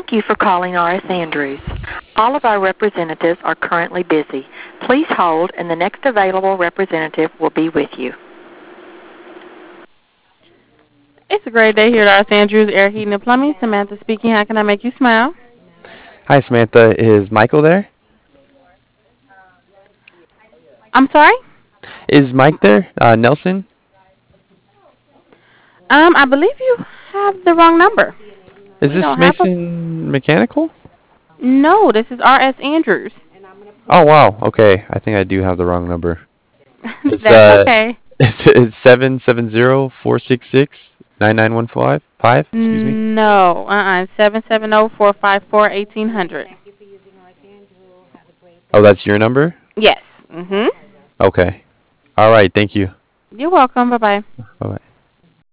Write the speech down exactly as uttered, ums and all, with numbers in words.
Thank you for calling R S. Andrews. All of our representatives are currently busy. Please hold, and the next available representative will be with you. It's a great day here at R S. Andrews Air Heating and Plumbing. Samantha speaking. How can I make you smile? Hi, Samantha. Is Michael there? I'm sorry? Is Mike there? Uh, Nelson? Um, I believe you have the wrong number. Is We this don't have a. Mason Mechanical? No, this is R S. Andrews. Oh, wow. Okay. I think I do have the wrong number. It's That's uh, okay. it's, it's seven seven zero four six six nine nine one five. Five. Excuse me. No, uh-uh. seven seven zero four five four eighteen hundred. Oh, that's your number. Yes. Mm-hmm. Okay. All right. Thank you. You're welcome. Bye-bye. Bye bye.